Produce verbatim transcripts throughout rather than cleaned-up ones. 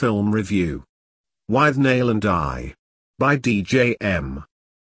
Film Review. Withnail and I. By D J M.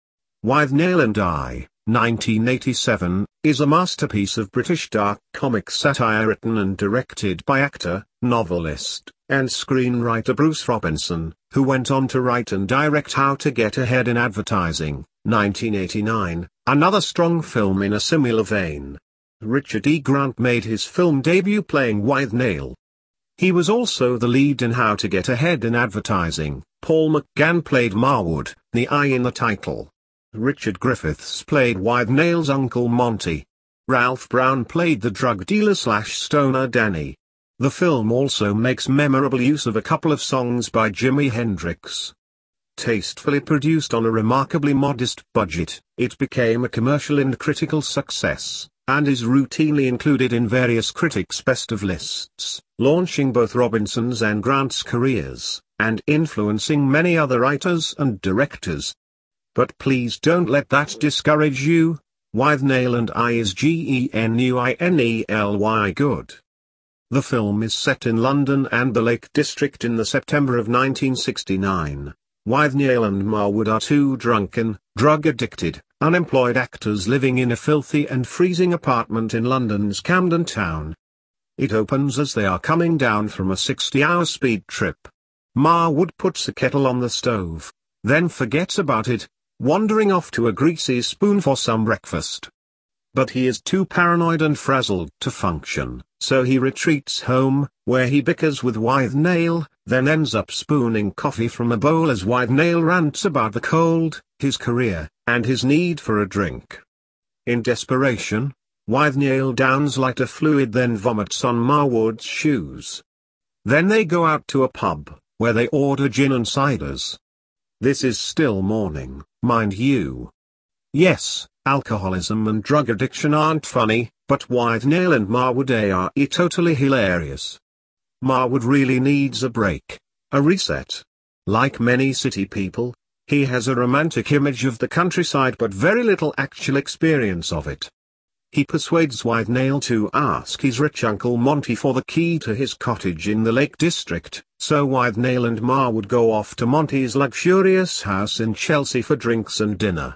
Withnail and I, nineteen eighty-seven, is a masterpiece of British dark comic satire written and directed by actor, novelist, and screenwriter Bruce Robinson, who went on to write and direct How to Get Ahead in Advertising, nineteen eighty-nine, another strong film in a similar vein. Richard E. Grant made his film debut playing Withnail. He was also the lead in How to Get Ahead in Advertising. Paul McGann played Marwood, the I in the title. Richard Griffiths played Withnail's Uncle Monty. Ralph Brown played the drug dealer slash stoner Danny. The film also makes memorable use of a couple of songs by Jimi Hendrix. Tastefully produced on a remarkably modest budget, it became a commercial and critical success, and is routinely included in various critics' best of lists, launching both Robinson's and Grant's careers, and influencing many other writers and directors. But please don't let that discourage you. Withnail and I is G E N U I N E L Y good. The film is set in London and the Lake District in the September of nineteen sixty-nine. Withnail and Marwood are two drunken, drug-addicted, unemployed actors living in a filthy and freezing apartment in London's Camden Town. It opens as they are coming down from a sixty-hour speed trip. Marwood puts a kettle on the stove, then forgets about it, wandering off to a greasy spoon for some breakfast. But he is too paranoid and frazzled to function, so he retreats home, where he bickers with Withnail, then ends up spooning coffee from a bowl as Withnail rants about the cold, his career, and his need for a drink. In desperation, Withnail downs lighter fluid then vomits on Marwood's shoes. Then they go out to a pub, where they order gin and ciders. This is still morning, mind you. Yes, alcoholism and drug addiction aren't funny, but Withnail and Marwood are totally hilarious. Marwood really needs a break, a reset. Like many city people, he has a romantic image of the countryside but very little actual experience of it. He persuades Withnail to ask his rich Uncle Monty for the key to his cottage in the Lake District, so Withnail and Marwood go off to Monty's luxurious house in Chelsea for drinks and dinner.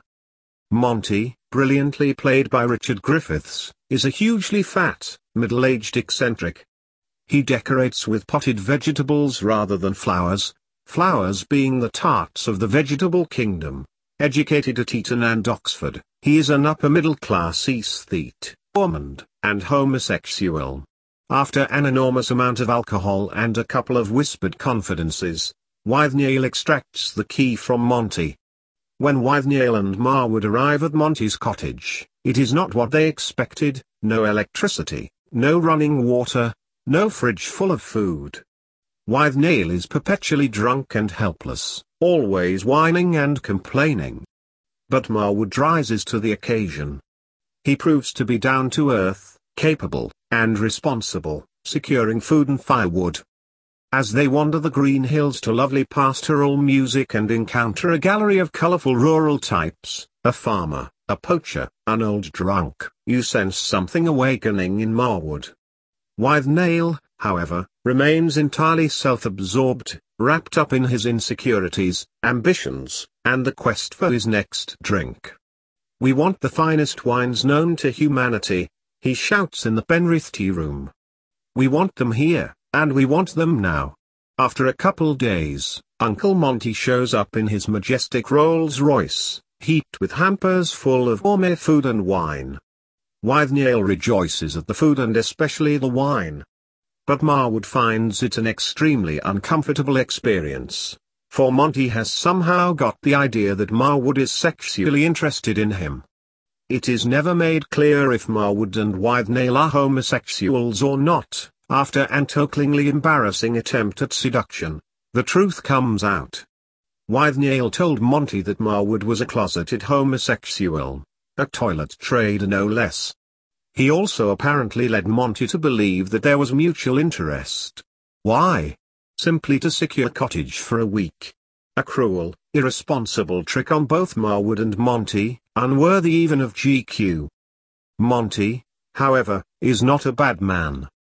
Monty, brilliantly played by Richard Griffiths, is a hugely fat, middle-aged eccentric. He decorates with potted vegetables rather than flowers, flowers being the tarts of the vegetable kingdom. Educated at Eton and Oxford, he is an upper-middle-class aesthete, gourmand, and homosexual. After an enormous amount of alcohol and a couple of whispered confidences, Withnail extracts the key from Monty. When Withnail and Marwood arrive at Monty's cottage, it is not what they expected: no electricity, no running water, no fridge full of food. Withnail is perpetually drunk and helpless, always whining and complaining. But Marwood rises to the occasion. He proves to be down to earth, capable, and responsible, securing food and firewood. As they wander the green hills to lovely pastoral music and encounter a gallery of colorful rural types, a farmer, a poacher, an old drunk, you sense something awakening in Marwood. Withnail, however, remains entirely self-absorbed, wrapped up in his insecurities, ambitions, and the quest for his next drink. "We want the finest wines known to humanity," he shouts in the Penrith tea room. "We want them here, and we want them now." After a couple days, Uncle Monty shows up in his majestic Rolls-Royce, heaped with hampers full of gourmet food and wine. Withnail rejoices at the food and especially the wine. But Marwood finds it an extremely uncomfortable experience, for Monty has somehow got the idea that Marwood is sexually interested in him. It is never made clear if Marwood and Withnail are homosexuals or not. After an totally embarrassing attempt at seduction, the truth comes out. Withnail told Monty that Marwood was a closeted homosexual, a toilet trader no less. He also apparently led Monty to believe that there was mutual interest. Why? Simply to secure a cottage for a week. A cruel, irresponsible trick on both Marwood and Monty, unworthy even of G Q. Monty, however, is not a bad man.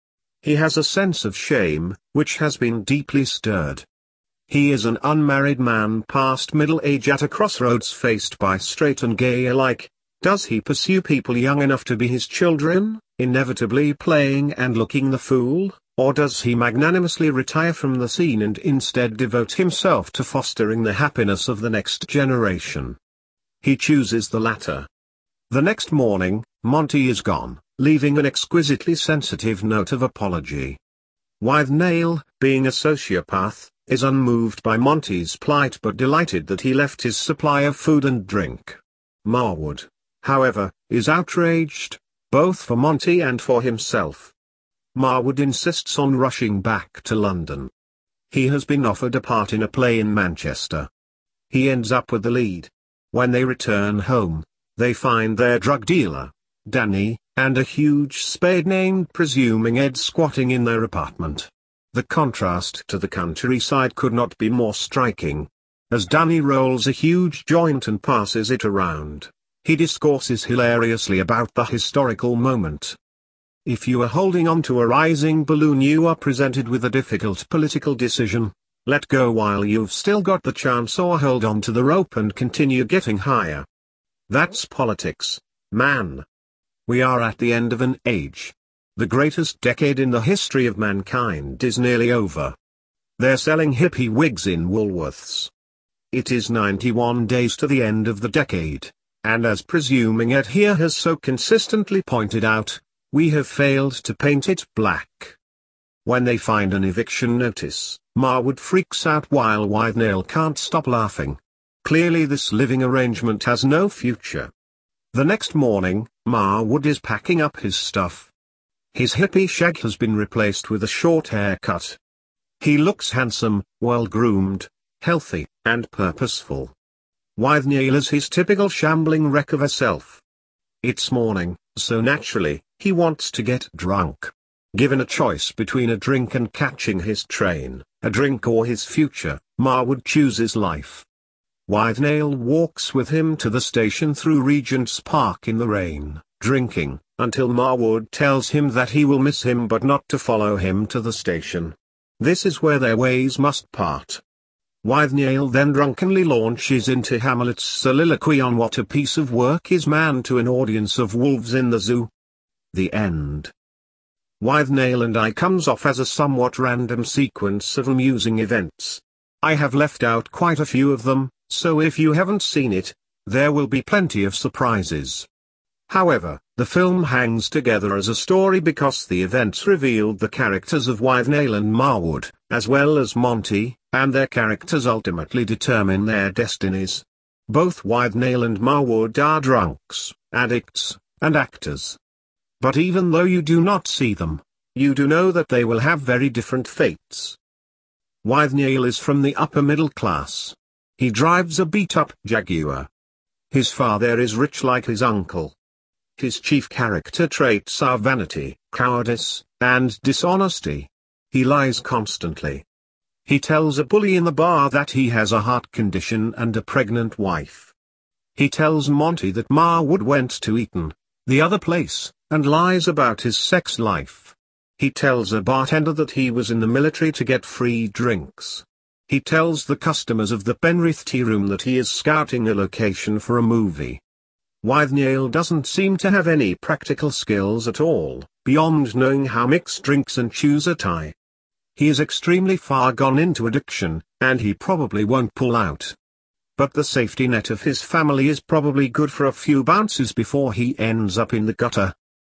He has a sense of shame, which has been deeply stirred. He is an unmarried man past middle age at a crossroads faced by straight and gay alike. Does he pursue people young enough to be his children, inevitably playing and looking the fool, or does he magnanimously retire from the scene and instead devote himself to fostering the happiness of the next generation? He chooses the latter. The next morning, Monty is gone, leaving an exquisitely sensitive note of apology. Withnail, being a sociopath, is unmoved by Monty's plight but delighted that he left his supply of food and drink. Marwood, however, is outraged, both for Monty and for himself. Marwood insists on rushing back to London. He has been offered a part in a play in Manchester. He ends up with the lead. When they return home, they find their drug dealer, Danny, and a huge spade named Presuming Ed squatting in their apartment. The contrast to the countryside could not be more striking. As Danny rolls a huge joint and passes it around, he discourses hilariously about the historical moment. If you are holding on to a rising balloon, you are presented with a difficult political decision: let go while you've still got the chance, or hold on to the rope and continue getting higher. That's politics, man. We are at the end of an age. The greatest decade in the history of mankind is nearly over. They're selling hippie wigs in Woolworths. It is ninety-one days to the end of the decade, and as Presuming Ed here has so consistently pointed out, we have failed to paint it black. When they find an eviction notice, Marwood freaks out while Withnail can't stop laughing. Clearly this living arrangement has no future. The next morning, Marwood is packing up his stuff. His hippie shag has been replaced with a short haircut. He looks handsome, well-groomed, healthy, and purposeful. Withnail is his typical shambling wreck of a self. It's morning, so naturally, he wants to get drunk. Given a choice between a drink and catching his train, a drink or his future, Marwood chooses life. Withnail walks with him to the station through Regent's Park in the rain, drinking, until Marwood tells him that he will miss him but not to follow him to the station. This is where their ways must part. Withnail then drunkenly launches into Hamlet's soliloquy on what a piece of work is man to an audience of wolves in the zoo. The end. Withnail and I comes off as a somewhat random sequence of amusing events. I have left out quite a few of them, so if you haven't seen it, there will be plenty of surprises. However, the film hangs together as a story because the events revealed the characters of Withnail and Marwood, as well as Monty, and their characters ultimately determine their destinies. Both Withnail and Marwood are drunks, addicts, and actors. But even though you do not see them, you do know that they will have very different fates. Withnail is from the upper middle class. He drives a beat-up Jaguar. His father is rich like his uncle. His chief character traits are vanity, cowardice, and dishonesty. He lies constantly. He tells a bully in the bar that he has a heart condition and a pregnant wife. He tells Monty that Marwood went to Eton, the other place, and lies about his sex life. He tells a bartender that he was in the military to get free drinks. He tells the customers of the Penrith Tea Room that he is scouting a location for a movie. Withnail doesn't seem to have any practical skills at all, beyond knowing how mix drinks and choose a tie. He is extremely far gone into addiction, and he probably won't pull out. But the safety net of his family is probably good for a few bounces before he ends up in the gutter.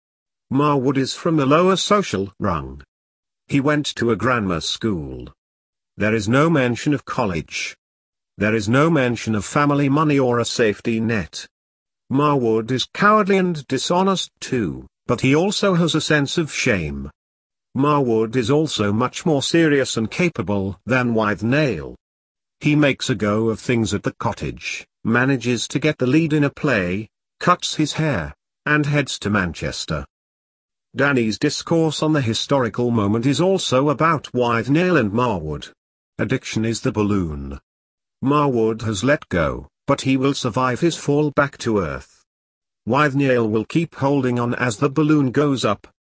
Marwood is from a lower social rung. He went to a grammar school. There is no mention of college. There is no mention of family money or a safety net. Marwood is cowardly and dishonest too, but he also has a sense of shame. Marwood is also much more serious and capable than Withnail. He makes a go of things at the cottage, manages to get the lead in a play, cuts his hair, and heads to Manchester. Danny's discourse on the historical moment is also about Withnail and Marwood. Addiction is the balloon. Marwood has let go, but he will survive his fall back to earth. Withnail will keep holding on as the balloon goes up.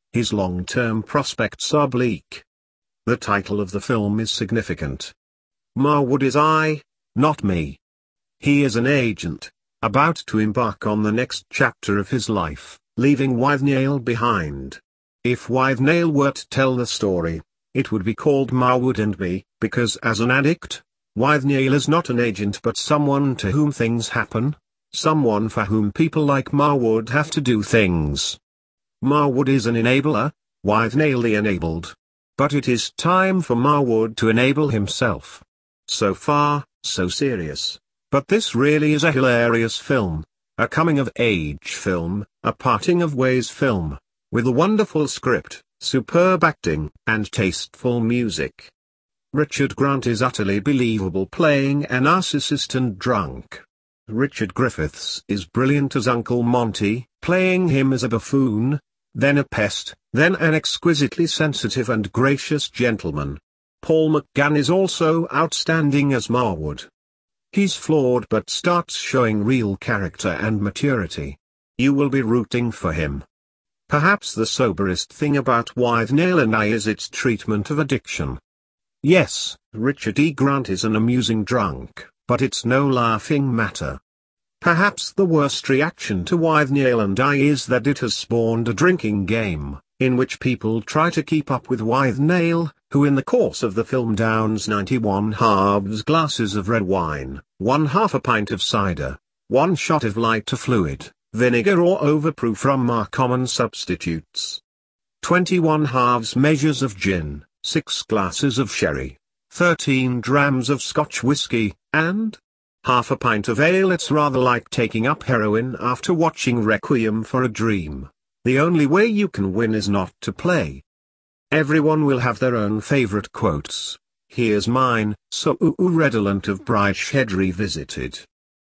His long-term prospects are bleak. The title of the film is significant. Marwood is I, not me. He is an agent, about to embark on the next chapter of his life, leaving Withnail behind. If Withnail were to tell the story, it would be called Marwood and Me, because as an addict, Withnail is not an agent but someone to whom things happen, someone for whom people like Marwood have to do things. Marwood is an enabler, Withnail the enabled. But it is time for Marwood to enable himself. So far, so serious. But this really is a hilarious film, a coming-of-age film, a parting of ways film, with a wonderful script, superb acting, and tasteful music. Richard Grant is utterly believable playing a narcissist and drunk. Richard Griffiths is brilliant as Uncle Monty, playing him as a buffoon, then a pest, then an exquisitely sensitive and gracious gentleman. Paul McGann is also outstanding as Marwood. He's flawed but starts showing real character and maturity. You will be rooting for him. Perhaps the soberest thing about Withnail and I is its treatment of addiction. Yes, Richard E. Grant is an amusing drunk, but it's no laughing matter. Perhaps the worst reaction to Withnail and I is that it has spawned a drinking game, in which people try to keep up with Withnail, who in the course of the film downs ninety-one halves glasses of red wine, one half a pint of cider, one shot of lighter fluid, vinegar or overproof from our common substitutes. twenty-one halves measures of gin, six glasses of sherry, thirteen drams of Scotch whiskey, and half a pint of ale. It's rather like taking up heroin after watching Requiem for a Dream. The only way you can win is not to play. Everyone will have their own favorite quotes. Here's mine: so redolent of Brideshead revisited.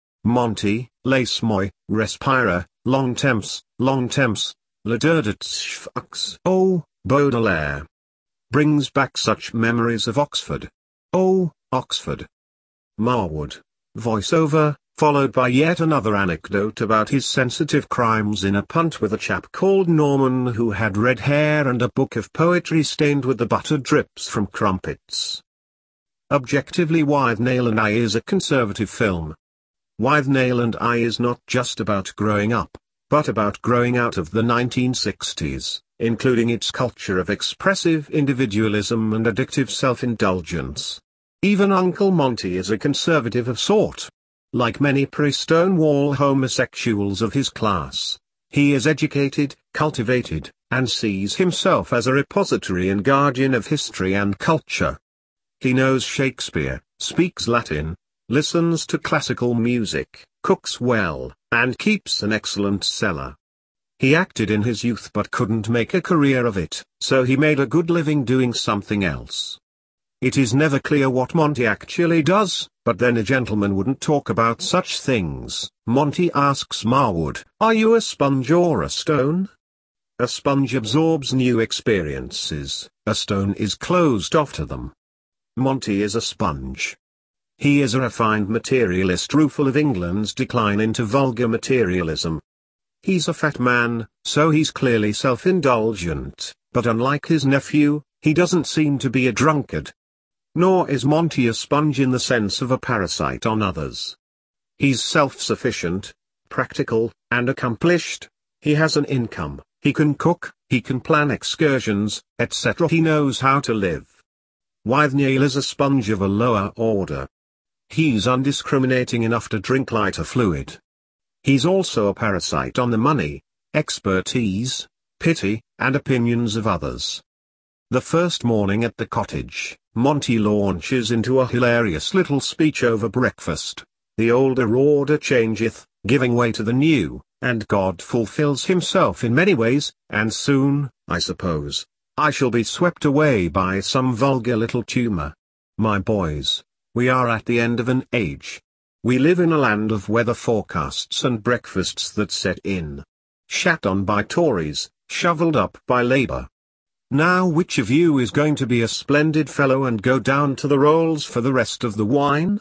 Monty, lace moi, respira, long temps, long temps, le schfucks. Oh, Baudelaire. Brings back such memories of Oxford. Oh, Oxford. Marwood. Voiceover, followed by yet another anecdote about his sensitive crimes in a punt with a chap called Norman who had red hair and a book of poetry stained with the butter drips from crumpets. Objectively, Withnail and I is a conservative film. Withnail and I is not just about growing up, but about growing out of the nineteen sixties, including its culture of expressive individualism and addictive self-indulgence. Even Uncle Monty is a conservative of sort. Like many pre-Stonewall homosexuals of his class, he is educated, cultivated, and sees himself as a repository and guardian of history and culture. He knows Shakespeare, speaks Latin, listens to classical music, cooks well, and keeps an excellent cellar. He acted in his youth but couldn't make a career of it, so he made a good living doing something else. It is never clear what Monty actually does, but then a gentleman wouldn't talk about such things. Monty asks Marwood, "Are you a sponge or a stone?" A sponge absorbs new experiences, a stone is closed off to them. Monty is a sponge. He is a refined materialist rueful of England's decline into vulgar materialism. He's a fat man, so he's clearly self-indulgent, but unlike his nephew, he doesn't seem to be a drunkard. Nor is Monty a sponge in the sense of a parasite on others. He's self-sufficient, practical, and accomplished. He has an income, he can cook, he can plan excursions, et cetera. He knows how to live. Withnail is a sponge of a lower order. He's undiscriminating enough to drink lighter fluid. He's also a parasite on the money, expertise, pity, and opinions of others. The first morning at the cottage, Monty launches into a hilarious little speech over breakfast. The older order changeth, giving way to the new, and God fulfills himself in many ways, and soon, I suppose, I shall be swept away by some vulgar little tumour. My boys, we are at the end of an age. We live in a land of weather forecasts and breakfasts that set in. Shat on by Tories, shovelled up by Labour. Now which of you is going to be a splendid fellow and go down to the rolls for the rest of the wine?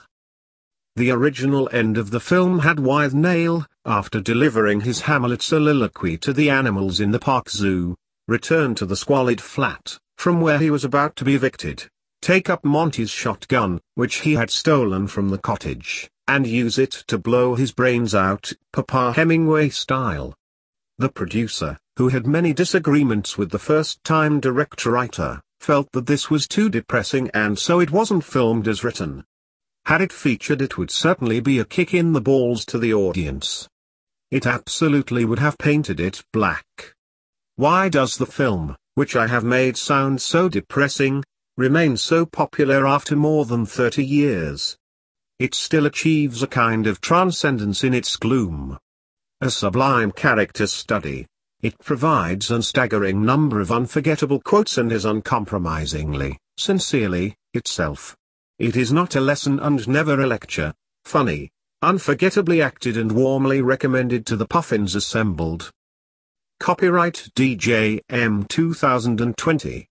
The original end of the film had Withnail, after delivering his Hamlet soliloquy to the animals in the park zoo, return to the squalid flat, from where he was about to be evicted, take up Monty's shotgun, which he had stolen from the cottage, and use it to blow his brains out, Papa Hemingway style. The producer, who had many disagreements with the first-time director-writer, felt that this was too depressing and so it wasn't filmed as written. Had it featured, it would certainly be a kick in the balls to the audience. It absolutely would have painted it black. Why does the film, which I have made sound so depressing, remain so popular after more than thirty years? It still achieves a kind of transcendence in its gloom. A sublime character study. It provides a staggering number of unforgettable quotes and is uncompromisingly, sincerely, itself. It is not a lesson and never a lecture, funny, unforgettably acted and warmly recommended to the puffins assembled. Copyright D J M two thousand twenty.